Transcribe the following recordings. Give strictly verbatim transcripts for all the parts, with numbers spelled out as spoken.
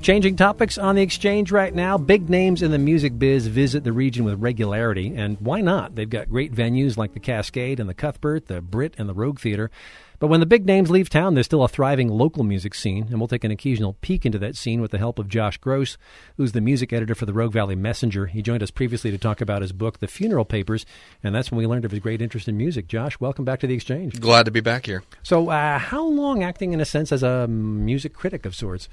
Changing topics on the Exchange right now. Big names in the music biz visit the region with regularity, and why not? They've got great venues like the Cascade and the Cuthbert, the Brit, and the Rogue Theater. But when the big names leave town, there's still a thriving local music scene, and we'll take an occasional peek into that scene with the help of Josh Gross, who's the music editor for the Rogue Valley Messenger. He joined us previously to talk about his book, The Funeral Papers, and that's when we learned of his great interest in music. Josh, welcome back to the Exchange. Glad to be back here. So uh, how long acting, in a sense, as a music critic of sorts?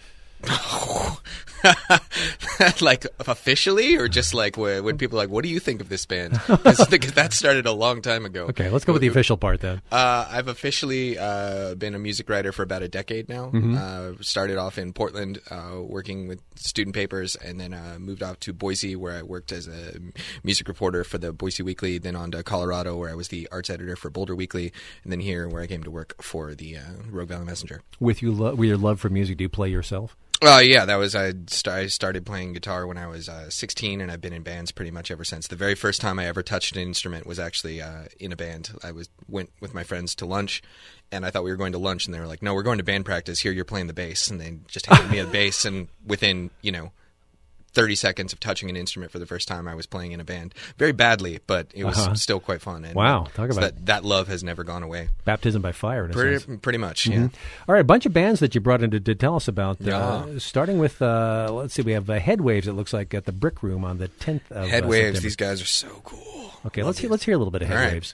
Like officially, or just like when people are like, what do you think of this band? Because that started a long time ago. Okay, let's go with the official part then. Uh, I've officially uh, been a music writer for about a decade now. Mm-hmm. Uh, started off in Portland uh, working with student papers, and then uh, moved off to Boise, where I worked as a music reporter for the Boise Weekly, then on to Colorado, where I was the arts editor for Boulder Weekly, and then here where I came to work for the uh, Rogue Valley Messenger. With, you lo- with your love for music, do you play yourself? Uh, yeah, that was I, st- I started playing guitar when I was uh, sixteen, and I've been in bands pretty much ever since. The very first time I ever touched an instrument was actually uh, in a band. I was went with my friends to lunch, and I thought we were going to lunch, and they were like, "No, we're going to band practice. Here, you're playing the bass." And they just handed me a bass, and within you know thirty seconds of touching an instrument for the first time, I was playing in a band. Very badly, but it was uh-huh. still quite fun. And wow, talk about so that, that love has never gone away. Baptism by fire, in a pretty, sense. Pretty much, mm-hmm. yeah. All right, a bunch of bands that you brought in to, to tell us about. Yeah. Uh, starting with, uh, let's see, we have uh, Headwaves, it looks like, at the Brick Room on the tenth of Headwaves, uh, these guys are so cool. Okay, let's hear, let's hear a little bit of Headwaves.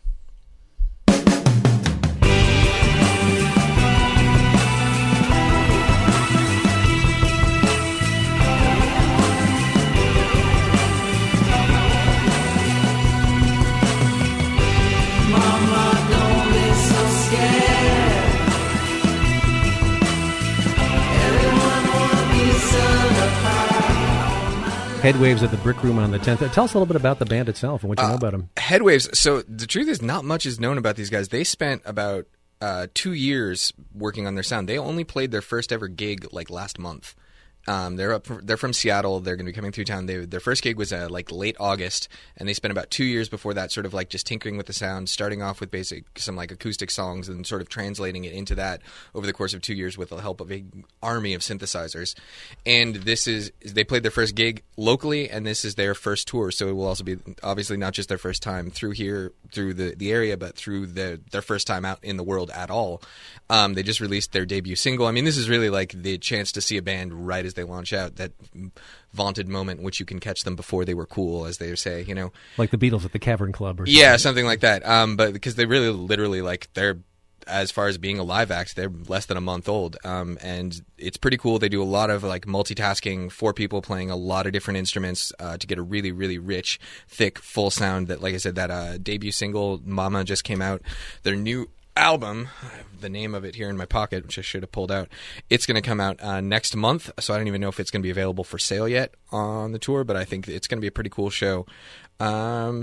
Headwaves at the Brick Room on the tenth. Tell us a little bit about the band itself and what you uh, know about them. Headwaves. So the truth is, not much is known about these guys. They spent about uh, two years working on their sound. They only played their first ever gig like last month. Um, they're up. They're from Seattle. They're going to be coming through town. They, their first gig was uh, like late August, and they spent about two years before that, sort of like just tinkering with the sound, starting off with basic some like acoustic songs, and sort of translating it into that over the course of two years with the help of an army of synthesizers. And this is they played their first gig locally, and this is their first tour. So it will also be obviously not just their first time through here, through the, the area, but through the, their first time out in the world at all. Um, they just released their debut single. I mean, this is really like the chance to see a band right as they launch out, that vaunted moment in which you can catch them before they were cool, as they say, you know, like the Beatles at the Cavern Club, or something. Yeah, something like that. Um, but because they really, literally, like they're as far as being a live act, they're less than a month old, um, and it's pretty cool. They do a lot of like multitasking, four people playing a lot of different instruments uh, to get a really, really rich, thick, full sound. That, like I said, that uh, debut single "Mama" just came out. Their new album, I have the name of it here in my pocket, which I should have pulled out. It's going to come out uh, next month, so I don't even know if it's going to be available for sale yet on the tour, but I think it's going to be a pretty cool show. Um,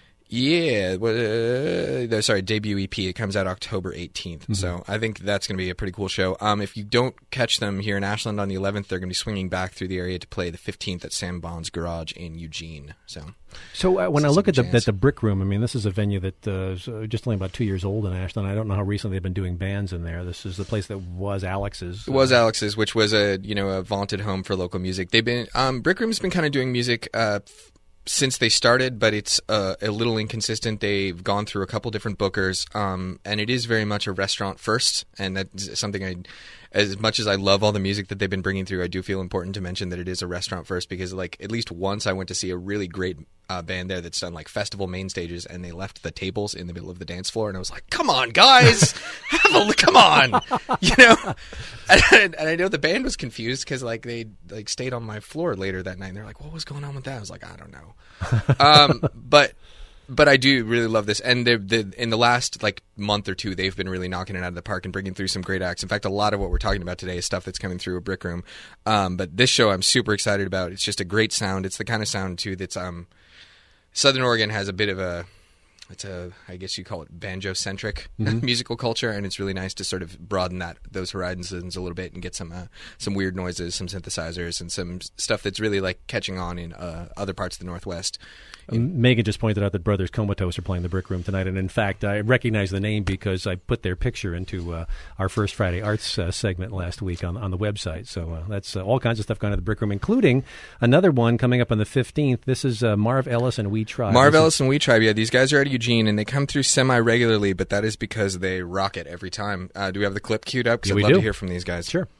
yeah, uh, sorry, debut E P. It comes out October eighteenth, mm-hmm. so I think that's going to be a pretty cool show. Um, if you don't catch them here in Ashland on the eleventh, they're going to be swinging back through the area to play the fifteenth at Sam Bond's Garage in Eugene. So, so uh, when I look at the, at the Brick Room, I mean, this is a venue that uh, is just only about two years old in Ashland. I don't know how recently they've been doing bands in there. This is the place that was Alex's. It was Alex's, which was a you know a vaunted home for local music. They've been um, Brick Room's been kind of doing music Uh, since they started, but it's uh, a little inconsistent. They've gone through a couple different bookers, um, and it is very much a restaurant first, and that's something I, as much as I love all the music that they've been bringing through, I do feel important to mention that it is a restaurant first, because like at least once I went to see a really great uh, band there that's done like festival main stages, and they left the tables in the middle of the dance floor, and I was like, come on, guys, have a, come on, you know, and, and I know the band was confused because like they like stayed on my floor later that night, and they're like, what was going on with that? I was like, I don't know. um, but but I do really love this, and they're, they're, in the last like month or two, they've been really knocking it out of the park and bringing through some great acts. In fact, a lot of what we're talking about today is stuff that's coming through a Brick Room. Um, but this show, I'm super excited about. It's just a great sound. It's the kind of sound too that's um, Southern Oregon has a bit of a it's a, I guess you call it banjo-centric Mm-hmm. musical culture, and it's really nice to sort of broaden that those horizons a little bit and get some uh, some weird noises, some synthesizers, and some stuff that's really like catching on in uh, other parts of the Northwest. Um, Megan just pointed out that Brothers Comatose are playing the Brick Room tonight, and in fact, I recognize the name because I put their picture into uh, our First Friday Arts uh, segment last week on on the website. So uh, that's uh, all kinds of stuff going on at the Brick Room, including another one coming up on the fifteenth. This is uh, Marv Ellis and We Tribe. Marv This Ellis is- and We Tribe, yeah, these guys are out of Eugene, and they come through semi-regularly, but that is because they rock it every time. Uh, do we have the clip queued up? Because Yeah, I'd we love do. to hear from these guys. Sure.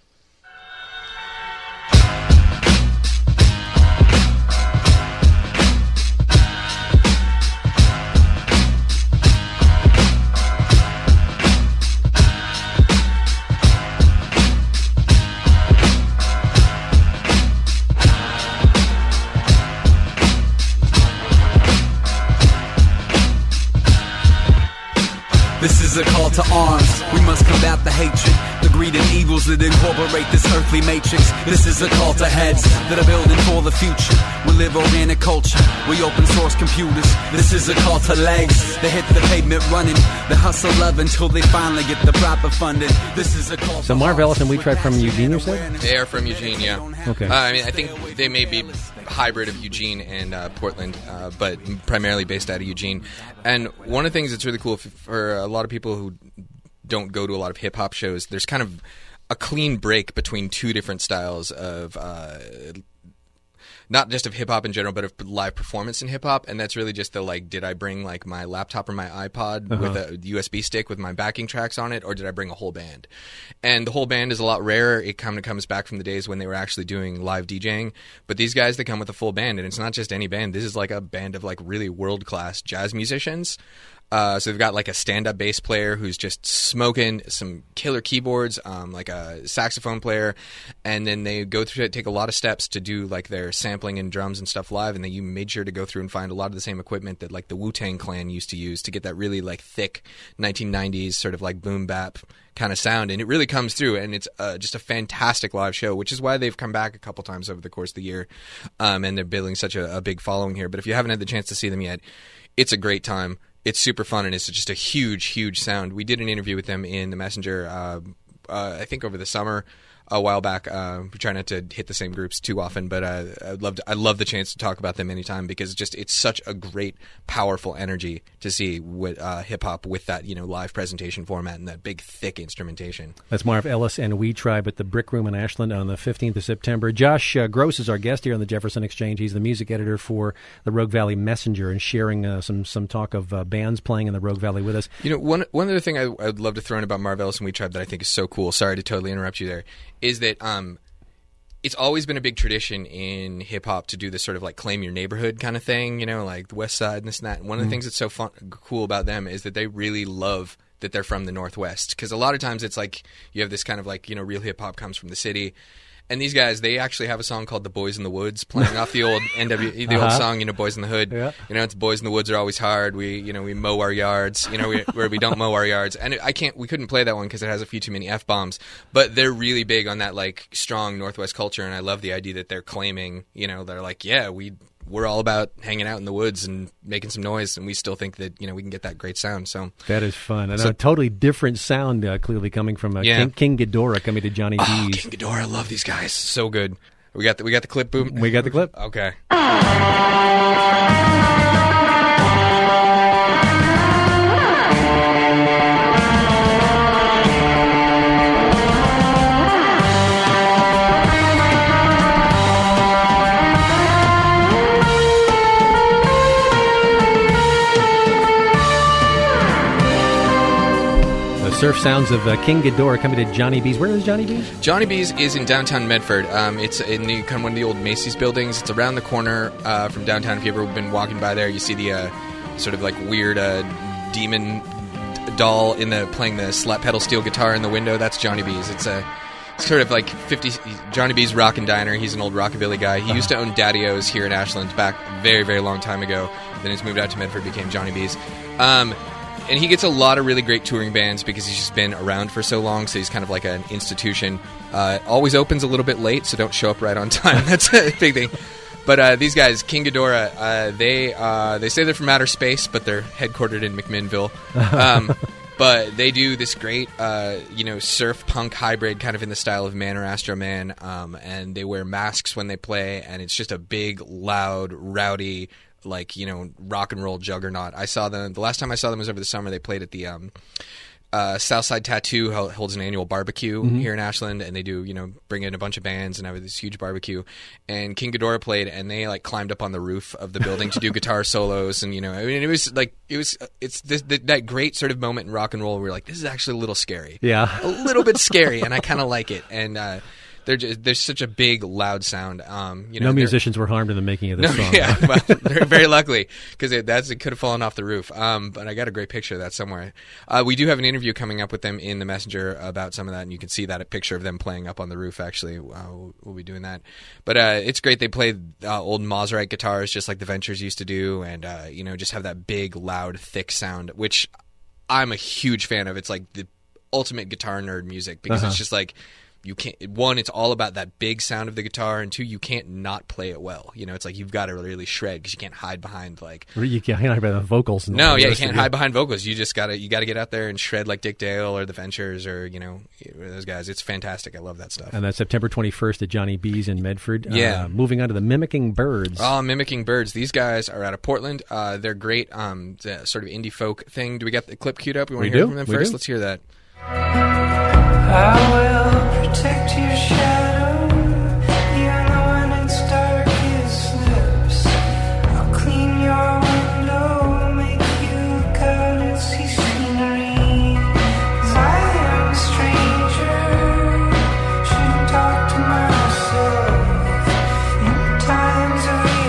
This is a call to arms. We must combat the hatred, the greed and evils that incorporate this earthly matrix. This is a call to heads that are building for the future. We live organic culture. We open source computers. This is a call to legs that hit the pavement running. The hustle love until they finally get the proper funding. This is a call. So to Marv Ellis hearts and We with Tribe from passion Eugene, you and said? awareness. They are from Eugene, yeah. Okay. Uh, I mean, I think they may be hybrid of Eugene and uh, Portland, uh, but primarily based out of Eugene. And one of the things that's really cool f- for a lot of people who don't go to a lot of hip-hop shows, there's kind of a clean break between two different styles of uh, not just of hip-hop in general, but of live performance in hip-hop. And that's really just the, like, did I bring, like, my laptop or my iPod Uh-huh. with a U S B stick with my backing tracks on it, or did I bring a whole band? And the whole band is a lot rarer. It kind of comes back from the days when they were actually doing live DJing. But these guys, they come with a full band, and it's not just any band. This is like a band of, like, really world-class jazz musicians. Uh, so they've got like a stand-up bass player who's just smoking, some killer keyboards, um, like a saxophone player, and then they go through it, take a lot of steps to do like their sampling and drums and stuff live, and then you made sure to go through and find a lot of the same equipment that like the Wu-Tang Clan used to use to get that really like thick nineteen nineties sort of like boom bap kind of sound, and it really comes through, and it's uh, just a fantastic live show, which is why they've come back a couple times over the course of the year, um, and they're building such a, a big following here. But if you haven't had the chance to see them yet, it's a great time. It's super fun, and it's just a huge, huge sound. We did an interview with them in the Messenger, uh, uh, I think over the summer, a while back. Uh, we try not to hit the same groups too often, but uh, I'd love to, I love the chance to talk about them anytime, because just it's such a great, powerful energy to see with uh, hip hop with that, you know, live presentation format and that big, thick instrumentation. That's Marv Ellis and We Tribe at the Brick Room in Ashland on the fifteenth of September. Josh uh, Gross is our guest here on the Jefferson Exchange. He's the music editor for the Rogue Valley Messenger, and sharing uh, some some talk of uh, bands playing in the Rogue Valley with us. You know, one one other thing I, I'd love to throw in about Marv Ellis and We Tribe that I think is so cool, sorry to totally interrupt you there, is that um, it's always been a big tradition in hip-hop to do this sort of like claim your neighborhood kind of thing, you know, like the West Side and this and that. And one of the things that's so fun, cool about them is that they really love that they're from the Northwest, because a lot of times it's like you have this kind of like, you know, real hip-hop comes from the city. And these guys, they actually have a song called "The Boys in the Woods," playing off the old N W, the Uh-huh. old song, you know, "Boys in the Hood." Yeah. You know, it's "Boys in the Woods are always hard." We, you know, we mow our yards. You know, we, where we don't mow our yards. And I can't, we couldn't play that one because it has a few too many f bombs. But they're really big on that like strong Northwest culture, and I love the idea that they're claiming. You know, they're like, yeah, we. We're all about hanging out in the woods and making some noise, and we still think that, you know, we can get that great sound. So That is fun. And So- a totally different sound uh, clearly coming from uh, Yeah. King, King Ghidorah coming to Johnny oh, D's. King Ghidorah, I love these guys. So good. We got the, we got the clip, boom. We got the clip. Okay. The surf sounds of uh, King Ghidorah coming to Johnny B's. Where is Johnny B's? Johnny B's is in downtown Medford. Um, it's in the, kind of one of the old Macy's buildings. It's around the corner uh, from downtown. If you've ever been walking by there, you see the uh, sort of like weird uh, demon doll in the playing the slap pedal steel guitar in the window. That's Johnny B's. It's a sort of like fifty Johnny B's Rockin' Diner. He's an old rockabilly guy. He uh-huh. used to own Daddy-O's here in Ashland back very, very long time ago. Then he's moved out to Medford, became Johnny B's. Um, And he gets a lot of really great touring bands because he's just been around for so long, so he's kind of like an institution. Uh, always opens a little bit late, so don't show up right on time. That's a big thing. But uh, these guys, King Ghidorah, uh, they uh, they say they're from outer space, but they're headquartered in McMinnville. Um, but they do this great, uh, you know, surf punk hybrid, kind of in the style of Man or Astro Man. Um, and they wear masks when they play, and it's just a big, loud, rowdy, like, you know, rock and roll juggernaut. I saw them the last time I saw them was over the summer. They played at the um, uh, Southside Tattoo holds an annual barbecue mm-hmm. here in Ashland, and they do, you know, bring in a bunch of bands and have this huge barbecue. And King Ghidorah played, and they like climbed up on the roof of the building to do guitar solos, and you know, I mean, it was like it was it's this, that great sort of moment in rock and roll where we're like, this is actually a little scary, yeah, a little bit scary, and I kind of like it, and. uh They're just, there's such a big, loud sound. Um, you know, no musicians were harmed in the making of this no, song. Yeah, well, very, very luckily, because it, that's it could have fallen off the roof. Um, but I got a great picture of that somewhere. Uh, we do have an interview coming up with them in the Messenger about some of that, and you can see that a picture of them playing up on the roof. Actually, uh, we'll, we'll be doing that. But uh, it's great. They play uh, old Maserite guitars, just like the Ventures used to do, and uh, you know, just have that big, loud, thick sound, which I'm a huge fan of. It's like the ultimate guitar nerd music because uh-huh. it's just like. You can't. One, it's all about that big sound of the guitar, and two, you can't not play it well. You know, it's like you've got to really shred because you can't hide behind like. You can't hide behind the vocals. And no, yeah, you can't hide behind vocals. You just gotta you gotta get out there and shred like Dick Dale or the Ventures or you know those guys. It's fantastic. I love that stuff. And that's September twenty-first at Johnny B's in Medford. Yeah. Uh, moving on to the Mimicking Birds. Oh, Mimicking Birds. These guys are out of Portland. Uh, they're great. Um, the sort of indie folk thing. Do we got the clip queued up? We want to hear do. from them We first. do. Let's hear that. I will protect your shadow, even when it's dark it slips. I'll clean your window, make you look out and see scenery. 'Cause I am a stranger, shouldn't talk to myself. In times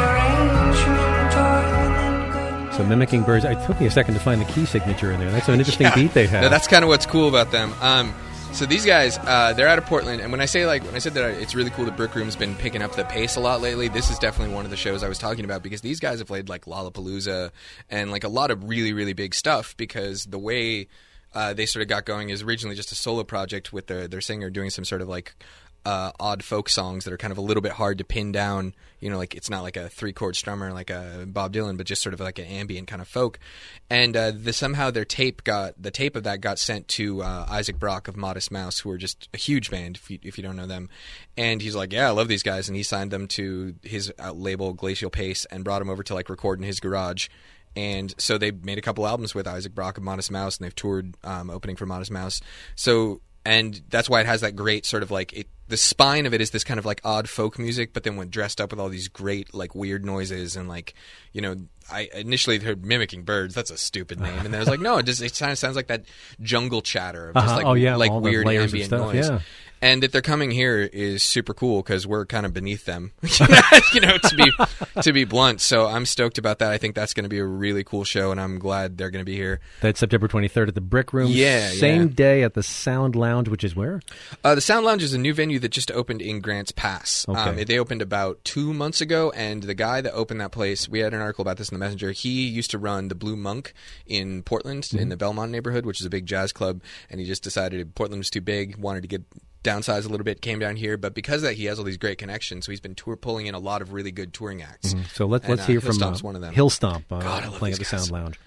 of rearrangement, joy and goodness. So Mimicking Birds. It took me a second to find the key signature in there. That's an interesting Yeah. beat they have. No, that's kind of what's cool about them. Um, so these guys, uh, they're out of Portland, and when I say like when I said that it's really cool that Brick Room's been picking up the pace a lot lately, this is definitely one of the shows I was talking about because these guys have played like Lollapalooza and like a lot of really really big stuff because the way uh, they sort of got going is originally just a solo project with their their singer doing some sort of like. Uh, odd folk songs that are kind of a little bit hard to pin down. You know, like it's not like a three-chord strummer like a Bob Dylan, but just sort of like an ambient kind of folk. And uh, the, somehow their tape got the tape of that got sent to uh, Isaac Brock of Modest Mouse, who are just a huge band if you, if you don't know them. And he's like, "Yeah, I love these guys," and he signed them to his uh, label Glacial Pace and brought them over to like record in his garage. And so they made a couple albums with Isaac Brock of Modest Mouse, and they've toured um, opening for Modest Mouse. So. And that's why it has that great sort of like it, the spine of it is this kind of like odd folk music, but then when dressed up with all these great like weird noises and like you know I initially heard Mimicking Birds. That's a stupid name, and then I was like, no, it just it kind of sounds like that jungle chatter of just Uh-huh. like Oh, yeah, like all the weird layers of ambient stuff, noise. yeah. And that they're coming here is super cool because we're kind of beneath them, you know, to be to be blunt. So I'm stoked about that. I think that's going to be a really cool show, and I'm glad they're going to be here. That's September twenty-third at the Brick Room. Yeah, Same yeah. day at the Sound Lounge, which is where? Uh, the Sound Lounge is a new venue that just opened in Grants Pass. Okay. Um, they opened about two months ago, and the guy that opened that place, we had an article about this in the Messenger. He used to run the Blue Monk in Portland, mm-hmm. in the Belmont neighborhood, which is a big jazz club, and he just decided Portland was too big, wanted to get downsized a little bit, came down here, but because of that, he has all these great connections, so he's been tour pulling in a lot of really good touring acts. Mm-hmm. So let, And, let's uh, hear from Hillstomp's uh, one of them. Hillstomp uh, God, I love playing at the these guys. Sound Lounge.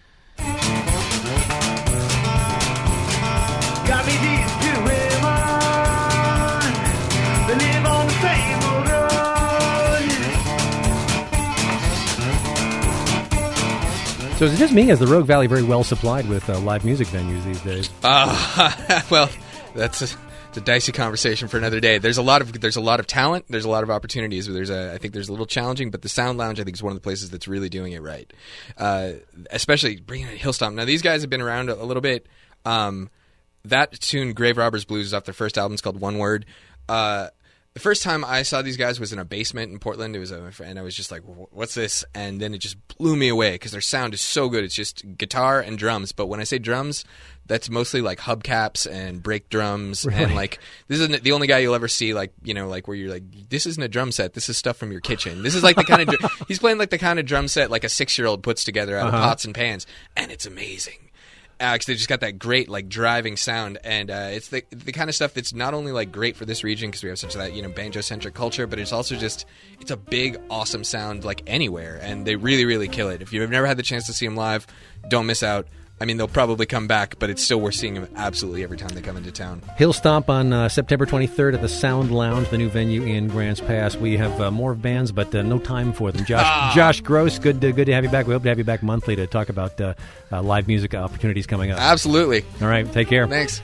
Got me these two women, they live on the same old road. So is it just me? Is the Rogue Valley very well supplied with uh, live music venues these days? Uh, well, that's a, it's a dicey conversation for another day. There's a lot of there's a lot of talent. There's a lot of opportunities. There's a I think there's a little challenging, but the Sound Lounge I think is one of the places that's really doing it right. Uh, especially bringing in Hillstomp. Now these guys have been around a, a little bit. Um, that tune, Grave Robbers Blues, is off their first album. It's called One Word. Uh, the first time I saw these guys was in a basement in Portland. It was a, and I was just like, "What's this?" And then it just blew me away because their sound is so good. It's just guitar and drums. But when I say drums, that's mostly like hubcaps and break drums. Really? And like this isn't the only guy you'll ever see. Like you know, like where you're like, "This isn't a drum set. This is stuff from your kitchen." This is like the kind of he's playing like the kind of drum set like a six year old puts together out Uh-huh. of pots and pans, and it's amazing. acts. They just got that great like driving sound, and uh, it's the the kind of stuff that's not only like great for this region because we have such that you know banjo centric culture, but it's also just it's a big awesome sound like anywhere, and they really really kill it. If you've never had the chance to see them live, don't miss out. I mean, they'll probably come back, but it's still worth seeing them absolutely every time they come into town. Hill Stomp on uh, September twenty-third at the Sound Lounge, the new venue in Grants Pass. We have uh, more bands, but uh, no time for them. Josh, ah. Josh Gross, good to, good to have you back. We hope to have you back monthly to talk about uh, uh, live music opportunities coming up. Absolutely. All right, take care. Thanks.